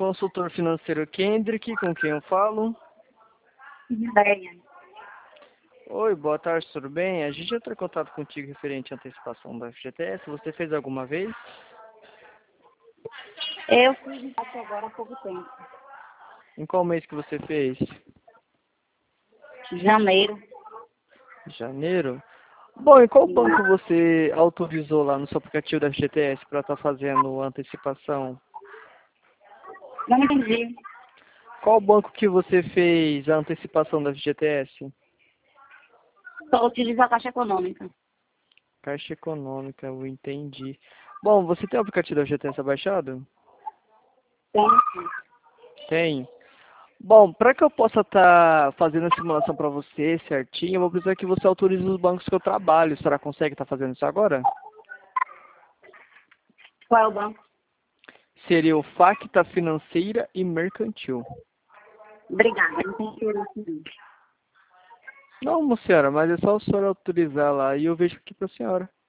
Consultor financeiro Kendrick, com quem eu falo? Ideia. Oi, boa tarde, tudo bem? A gente já entrou em contato contigo referente à antecipação da FGTS. Você fez alguma vez? Eu fiz isso agora há pouco tempo. Em qual mês que você fez? Janeiro. Janeiro? Bom, em qual banco você autorizou lá no seu aplicativo da FGTS para estar fazendo a antecipação? Não entendi. Qual banco que você fez a antecipação da FGTS? Só utilizo a Caixa Econômica. Caixa Econômica, eu entendi. Bom, você tem o aplicativo da FGTS abaixado? Tem sim. Tem. Bom, para que eu possa estar fazendo a simulação para você certinho, eu vou precisar que você autorize os bancos que eu trabalho. Será que consegue estar fazendo isso agora? Qual é o banco? Seria o Facta Financeira e Mercantil. Obrigada. Não tem interesse não. Não, moça senhora, mas é só a senhora autorizar lá e eu vejo aqui para a senhora.